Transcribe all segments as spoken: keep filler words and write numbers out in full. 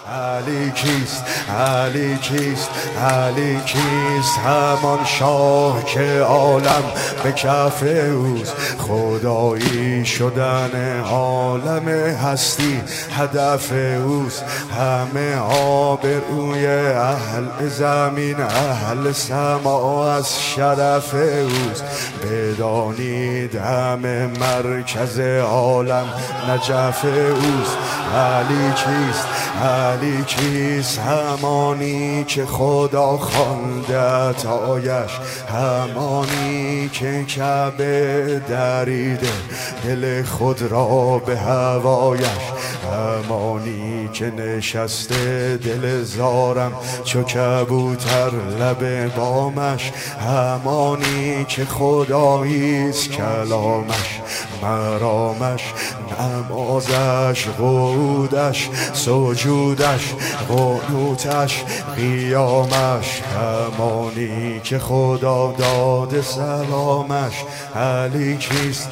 علی کیست؟ علی کیست؟ علی کیست؟ همان شاه که عالم به کف اوست، خدایی شدن عالم هستی هدف اوست. همه آبروی اهل زمین اهل سما از شرف اوست. بدانید همه مرکز عالم نجف اوست. علی کیست؟ علی کیست؟ همانی که خدا خوانده عطایش، همانی که کعبه دریده دل خود را به هوایش، همانی که نشسته دل زارم چو کبوتر لب بامش، همانی که خداییست کلامش مرامش، نمازش قعودش سجودش قنوتش قیامش، همانی که خدا داده سلامش. علی کیست؟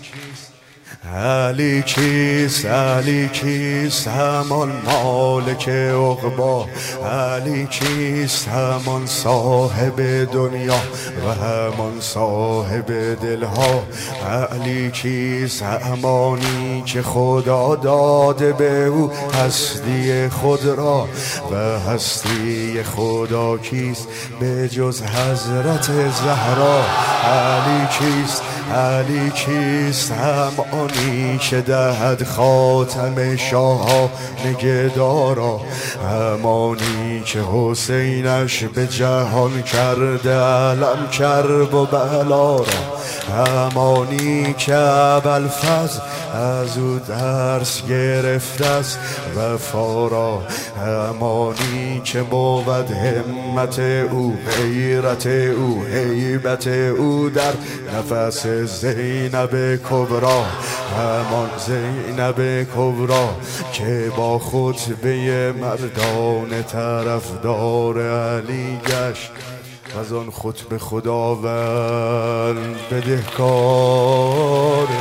علی کیست؟ علی کیست؟ همان مالک عقبی. علی کیست؟ همان صاحب دنیا و همان صاحب دلها. علی کیست؟ همانی که خدا داده به او هستی خود را و هستی خدا کیست به جز حضرت زهرا. علی کیست؟ علی کیست؟ همانی که دهد خاتم شاه نگهدارا، همانی که حسینش به جهان کرده علم کرب و بلا را، همانی که ابوالفضل از او درس گرفته است وفا را، همانی که بود همت او غیرت او هیبت او در نفس زینب کبرا، همان زینب کبرا که با خطبه مردان طرفدار علی گشت، از آن خطبه خداوند بدهکار.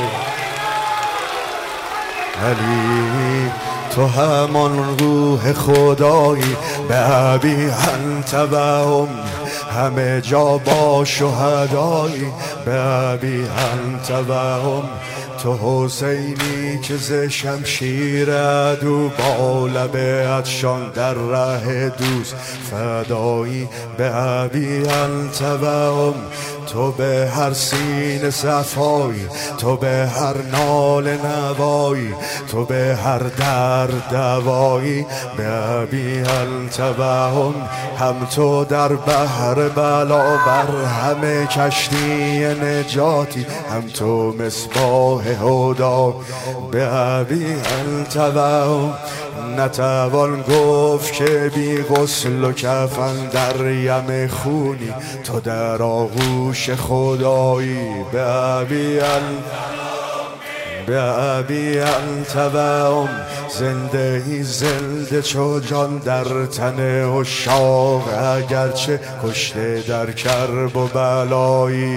علی تو همان روح خدایی به ابی انت و امی، همه جا با شهدایی به ابی انت و امی. تو حسینی که ز شمشیر عدو با لب عطشان در ره دوست فدایی به ابی انت و امی. تو به هر سینه صفایی، تو به هر نال نوایی، تو به هر درد دوایی به ابی انت و امی. هم تو در بحر بلا بر همه کشتی نجاتی، هم تو مصباح هدا به ابی انت و امی. نتوان گفت که بی غسل و کفن در یم خونی، تو در آغوش خدایی به ابی انت به ابی انت و امی. زنده ای زنده چو جان در تن عشاق، اگرچه کشته در کرب و بلایی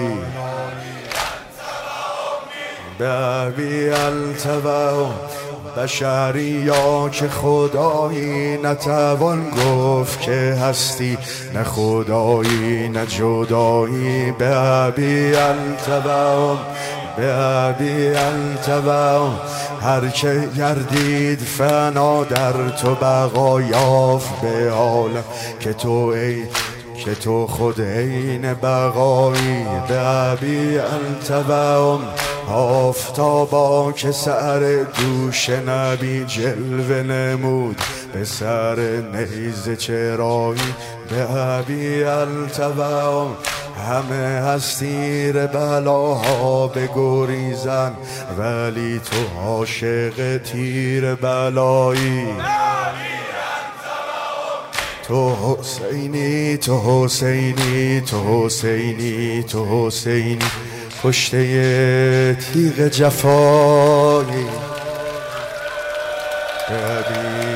به ابی انت و امی. بشریا که خدایی نتوان گفت که هستی نه خدایی نه جدایی به ابی انت و امی به ابی انت و امی. هر که گردید فنا در تو بقا یافت به عالم که تو ای که تو خود عین بقایی به ابی انت و امی. آفتابا که سر دوش نبی جلوه نمود به سر نیزه چرایی به ابی انت و امی. همه از تیر بلاها بگریزن ولی تو عاشق تیر بلایی. تو حسینی تو حسینی تو حسینی تو حسینی کشته تیغ جفایی به ابی